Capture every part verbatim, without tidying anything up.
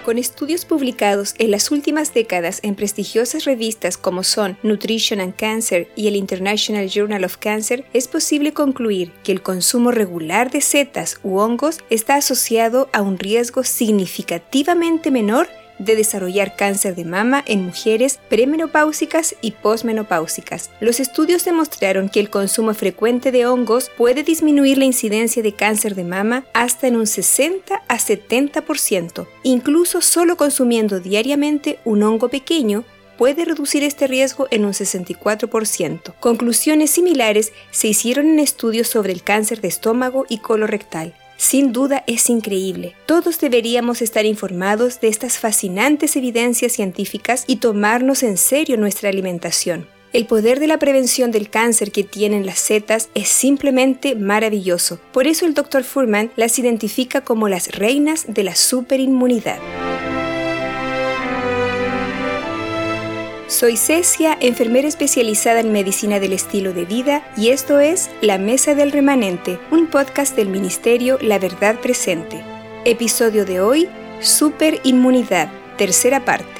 Con estudios publicados en las últimas décadas en prestigiosas revistas como son Nutrition and Cancer y el International Journal of Cancer, es posible concluir que el consumo regular de setas u hongos está asociado a un riesgo significativamente menor de desarrollar cáncer de mama en mujeres premenopáusicas y posmenopáusicas. Los estudios demostraron que el consumo frecuente de hongos puede disminuir la incidencia de cáncer de mama hasta en un sesenta a setenta por ciento. Incluso solo consumiendo diariamente un hongo pequeño puede reducir este riesgo en un sesenta y cuatro por ciento. Conclusiones similares se hicieron en estudios sobre el cáncer de estómago y colorectal. Sin duda es increíble. Todos deberíamos estar informados de estas fascinantes evidencias científicas y tomarnos en serio nuestra alimentación. El poder de la prevención del cáncer que tienen las setas es simplemente maravilloso. Por eso el doctor Fuhrman las identifica como las reinas de la superinmunidad. Soy Cecia, enfermera especializada en medicina del estilo de vida, y esto es La Mesa del Remanente, un podcast del Ministerio La Verdad Presente. Episodio de hoy, Superinmunidad, tercera parte.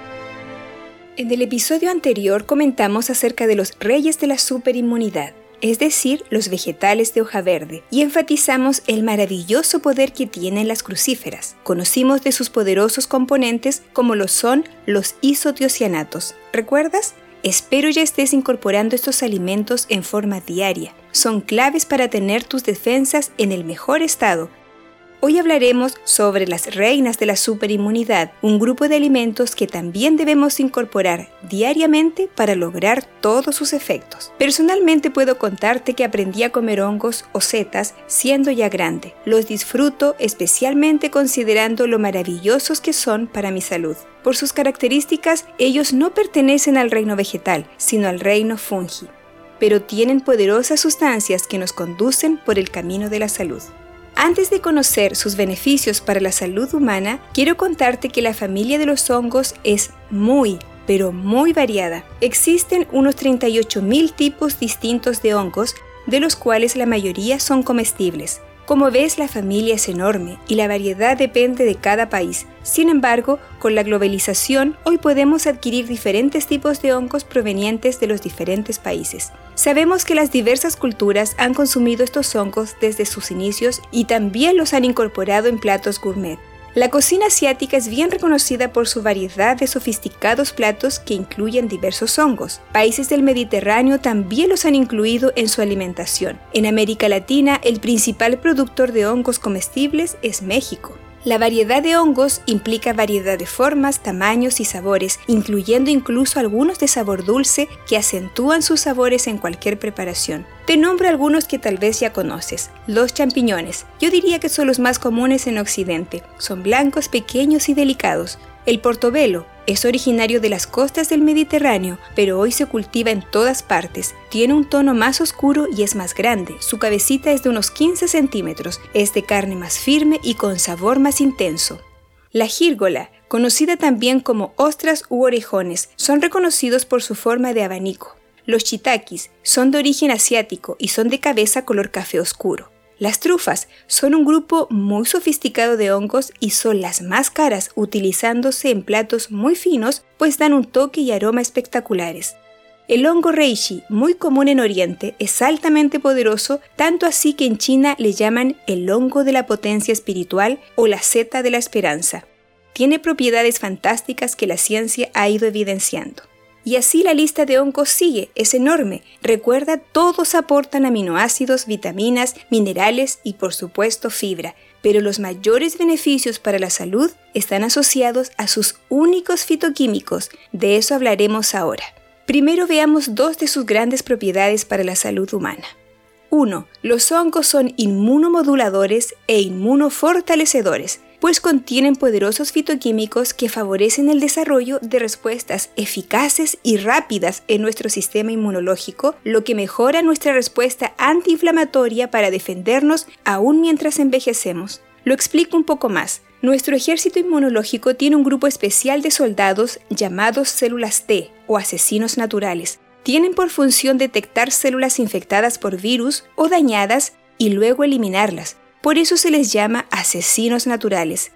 En el episodio anterior comentamos acerca de los reyes de la superinmunidad, es decir, los vegetales de hoja verde, y enfatizamos el maravilloso poder que tienen las crucíferas. Conocimos de sus poderosos componentes como lo son los isotiocianatos. ¿Recuerdas? Espero ya estés incorporando estos alimentos en forma diaria. Son claves para tener tus defensas en el mejor estado. Hoy hablaremos sobre las reinas de la superinmunidad, un grupo de alimentos que también debemos incorporar diariamente para lograr todos sus efectos. Personalmente puedo contarte que aprendí a comer hongos o setas siendo ya grande. Los disfruto especialmente considerando lo maravillosos que son para mi salud. Por sus características, ellos no pertenecen al reino vegetal, sino al reino fungi, pero tienen poderosas sustancias que nos conducen por el camino de la salud. Antes de conocer sus beneficios para la salud humana, quiero contarte que la familia de los hongos es muy, pero muy variada. Existen unos treinta y ocho mil tipos distintos de hongos, de los cuales la mayoría son comestibles. Como ves, la familia es enorme y la variedad depende de cada país. Sin embargo, con la globalización, hoy podemos adquirir diferentes tipos de hongos provenientes de los diferentes países. Sabemos que las diversas culturas han consumido estos hongos desde sus inicios y también los han incorporado en platos gourmet. La cocina asiática es bien reconocida por su variedad de sofisticados platos que incluyen diversos hongos. Países del Mediterráneo también los han incluido en su alimentación. En América Latina, el principal productor de hongos comestibles es México. La variedad de hongos implica variedad de formas, tamaños y sabores, incluyendo incluso algunos de sabor dulce que acentúan sus sabores en cualquier preparación. Te nombro algunos que tal vez ya conoces. Los champiñones. Yo diría que son los más comunes en Occidente. Son blancos, pequeños y delicados. El portobelo es originario de las costas del Mediterráneo, pero hoy se cultiva en todas partes. Tiene un tono más oscuro y es más grande. Su cabecita es de unos quince centímetros. Es de carne más firme y con sabor más intenso. La gírgola, conocida también como ostras u orejones, son reconocidos por su forma de abanico. Los shiitakes son de origen asiático y son de cabeza color café oscuro. Las trufas son un grupo muy sofisticado de hongos y son las más caras, utilizándose en platos muy finos, pues dan un toque y aroma espectaculares. El hongo reishi, muy común en Oriente, es altamente poderoso, tanto así que en China le llaman el hongo de la potencia espiritual o la seta de la esperanza. Tiene propiedades fantásticas que la ciencia ha ido evidenciando. Y así la lista de hongos sigue, es enorme. Recuerda, todos aportan aminoácidos, vitaminas, minerales y por supuesto fibra. Pero los mayores beneficios para la salud están asociados a sus únicos fitoquímicos. De eso hablaremos ahora. Primero veamos dos de sus grandes propiedades para la salud humana. uno. Los hongos son inmunomoduladores e inmunofortalecedores, pues contienen poderosos fitoquímicos que favorecen el desarrollo de respuestas eficaces y rápidas en nuestro sistema inmunológico, lo que mejora nuestra respuesta antiinflamatoria para defendernos aún mientras envejecemos. Lo explico un poco más. Nuestro ejército inmunológico tiene un grupo especial de soldados llamados células T o asesinos naturales. Tienen por función detectar células infectadas por virus o dañadas y luego eliminarlas. Por eso se les llama asesinos naturales.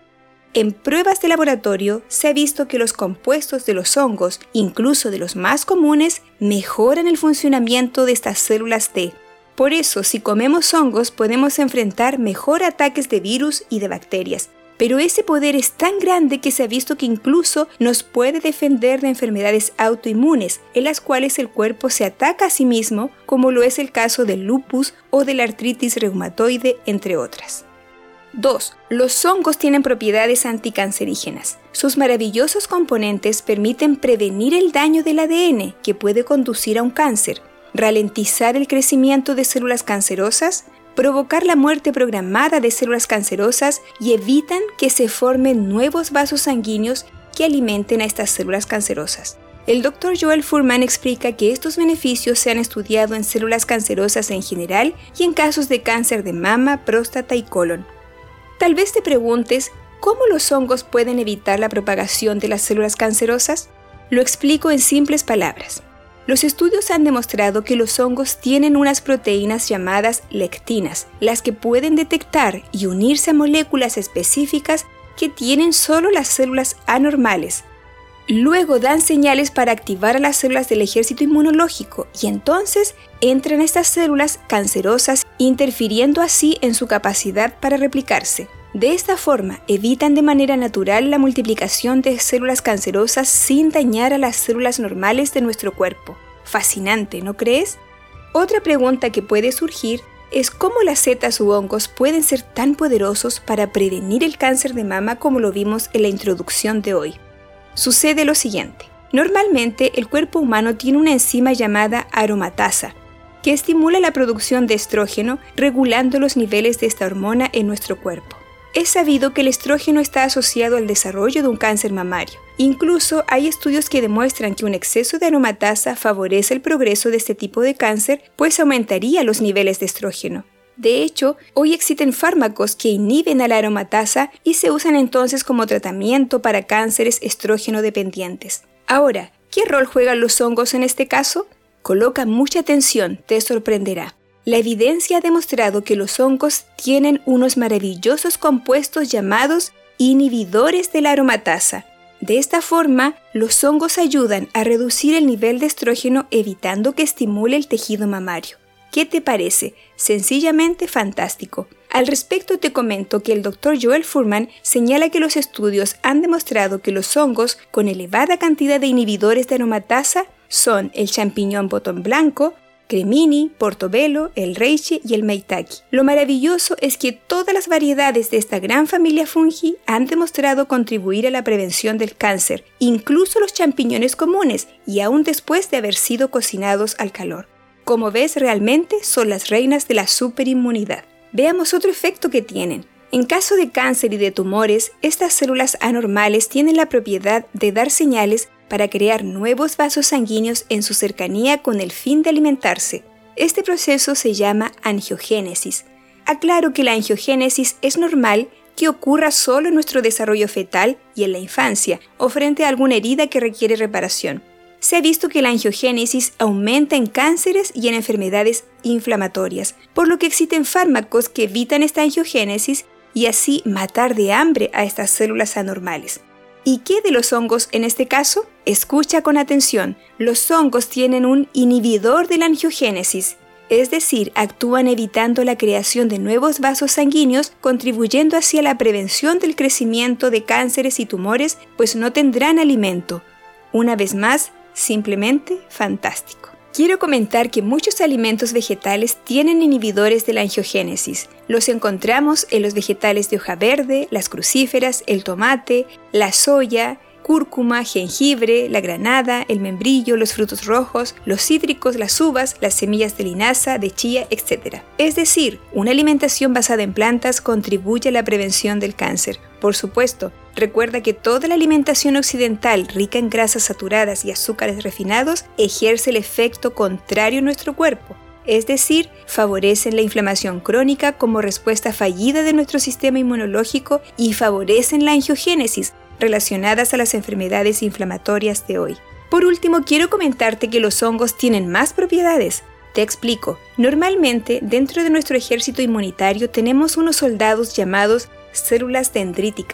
En pruebas de laboratorio se ha visto que los compuestos de los hongos, incluso de los más comunes, mejoran el funcionamiento de estas células T. Por eso, si comemos hongos, podemos enfrentar mejor ataques de virus y de bacterias. Pero ese poder es tan grande que se ha visto que incluso nos puede defender de enfermedades autoinmunes, en las cuales el cuerpo se ataca a sí mismo, como lo es el caso del lupus o de la artritis reumatoide, entre otras. dos. Los hongos tienen propiedades anticancerígenas. Sus maravillosos componentes permiten prevenir el daño del A D N que puede conducir a un cáncer, ralentizar el crecimiento de células cancerosas, provocar la muerte programada de células cancerosas y evitan que se formen nuevos vasos sanguíneos que alimenten a estas células cancerosas. El doctor Joel Fuhrman explica que estos beneficios se han estudiado en células cancerosas en general y en casos de cáncer de mama, próstata y colon. Tal vez te preguntes, ¿cómo los hongos pueden evitar la propagación de las células cancerosas? Lo explico en simples palabras. Los estudios han demostrado que los hongos tienen unas proteínas llamadas lectinas, las que pueden detectar y unirse a moléculas específicas que tienen solo las células anormales. Luego dan señales para activar a las células del ejército inmunológico y entonces entran estas células cancerosas, interfiriendo así en su capacidad para replicarse. De esta forma, evitan de manera natural la multiplicación de células cancerosas sin dañar a las células normales de nuestro cuerpo. Fascinante, ¿no crees? Otra pregunta que puede surgir es cómo las setas u hongos pueden ser tan poderosos para prevenir el cáncer de mama como lo vimos en la introducción de hoy. Sucede lo siguiente. Normalmente, el cuerpo humano tiene una enzima llamada aromatasa, que estimula la producción de estrógeno, regulando los niveles de esta hormona en nuestro cuerpo. Es sabido que el estrógeno está asociado al desarrollo de un cáncer mamario. Incluso hay estudios que demuestran que un exceso de aromatasa favorece el progreso de este tipo de cáncer, pues aumentaría los niveles de estrógeno. De hecho, hoy existen fármacos que inhiben a la aromatasa y se usan entonces como tratamiento para cánceres estrógeno dependientes. Ahora, ¿qué rol juegan los hongos en este caso? Coloca mucha atención, te sorprenderá. La evidencia ha demostrado que los hongos tienen unos maravillosos compuestos llamados inhibidores de la aromatasa. De esta forma, los hongos ayudan a reducir el nivel de estrógeno evitando que estimule el tejido mamario. ¿Qué te parece? Sencillamente fantástico. Al respecto te comento que el doctor Joel Fuhrman señala que los estudios han demostrado que los hongos con elevada cantidad de inhibidores de aromatasa son el champiñón botón blanco, Cremini, Portobello, el Reishi y el Maitake. Lo maravilloso es que todas las variedades de esta gran familia fungi han demostrado contribuir a la prevención del cáncer, incluso los champiñones comunes y aún después de haber sido cocinados al calor. Como ves, realmente son las reinas de la superinmunidad. Veamos otro efecto que tienen. En caso de cáncer y de tumores, estas células anormales tienen la propiedad de dar señales para crear nuevos vasos sanguíneos en su cercanía con el fin de alimentarse. Este proceso se llama angiogénesis. Aclaro que la angiogénesis es normal que ocurra solo en nuestro desarrollo fetal y en la infancia, o frente a alguna herida que requiere reparación. Se ha visto que la angiogénesis aumenta en cánceres y en enfermedades inflamatorias, por lo que existen fármacos que evitan esta angiogénesis y así matar de hambre a estas células anormales. ¿Y qué de los hongos en este caso? Escucha con atención. Los hongos tienen un inhibidor de la angiogénesis, es decir, actúan evitando la creación de nuevos vasos sanguíneos, contribuyendo así a la prevención del crecimiento de cánceres y tumores, pues no tendrán alimento. Una vez más, simplemente fantástico. Quiero comentar que muchos alimentos vegetales tienen inhibidores de la angiogénesis. Los encontramos en los vegetales de hoja verde, las crucíferas, el tomate, la soya, cúrcuma, jengibre, la granada, el membrillo, los frutos rojos, los cítricos, las uvas, las semillas de linaza, de chía, etcétera. Es decir, una alimentación basada en plantas contribuye a la prevención del cáncer. Por supuesto, recuerda que toda la alimentación occidental rica en grasas saturadas y azúcares refinados ejerce el efecto contrario en nuestro cuerpo, es decir, favorecen la inflamación crónica como respuesta fallida de nuestro sistema inmunológico y favorecen la angiogénesis, relacionadas a las enfermedades inflamatorias de hoy. Por último, quiero comentarte que los hongos tienen más propiedades. Te explico. Normalmente, dentro de nuestro ejército inmunitario tenemos unos soldados llamados células dendríticas,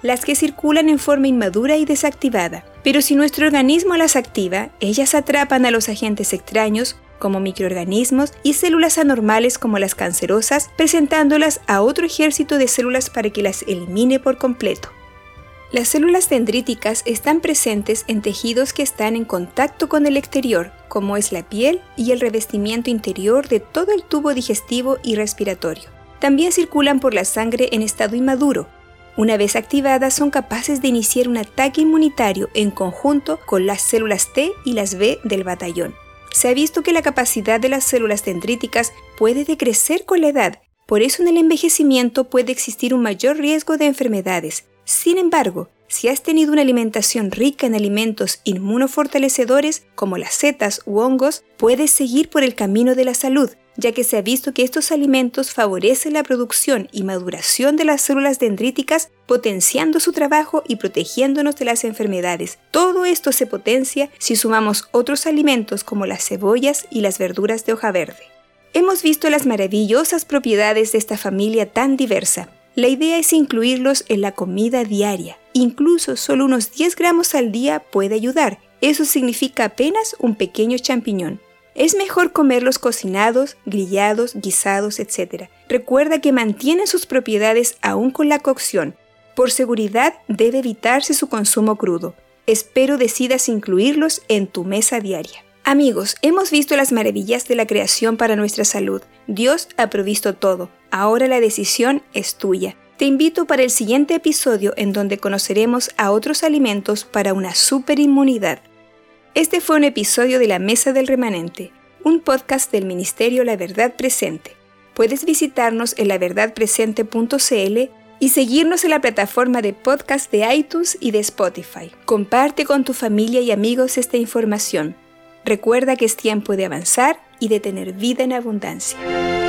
las que circulan en forma inmadura y desactivada. Pero si nuestro organismo las activa, ellas atrapan a los agentes extraños, como microorganismos y células anormales como las cancerosas, presentándolas a otro ejército de células para que las elimine por completo. Las células dendríticas están presentes en tejidos que están en contacto con el exterior, como es la piel y el revestimiento interior de todo el tubo digestivo y respiratorio. También circulan por la sangre en estado inmaduro. Una vez activadas, son capaces de iniciar un ataque inmunitario en conjunto con las células T y las B del batallón. Se ha visto que la capacidad de las células dendríticas puede decrecer con la edad, por eso en el envejecimiento puede existir un mayor riesgo de enfermedades. Sin embargo, si has tenido una alimentación rica en alimentos inmunofortalecedores como las setas u hongos, puedes seguir por el camino de la salud, ya que se ha visto que estos alimentos favorecen la producción y maduración de las células dendríticas, potenciando su trabajo y protegiéndonos de las enfermedades. Todo esto se potencia si sumamos otros alimentos como las cebollas y las verduras de hoja verde. Hemos visto las maravillosas propiedades de esta familia tan diversa. La idea es incluirlos en la comida diaria. Incluso solo unos diez gramos al día puede ayudar. Eso significa apenas un pequeño champiñón. Es mejor comerlos cocinados, grillados, guisados, etcétera. Recuerda que mantienen sus propiedades aún con la cocción. Por seguridad, debe evitarse su consumo crudo. Espero decidas incluirlos en tu mesa diaria. Amigos, hemos visto las maravillas de la creación para nuestra salud. Dios ha provisto todo. Ahora la decisión es tuya. Te invito para el siguiente episodio en donde conoceremos a otros alimentos para una superinmunidad. Este fue un episodio de La Mesa del Remanente, un podcast del Ministerio La Verdad Presente. Puedes visitarnos en la verdad presente punto c l y seguirnos en la plataforma de podcast de iTunes y de Spotify. Comparte con tu familia y amigos esta información. Recuerda que es tiempo de avanzar y de tener vida en abundancia.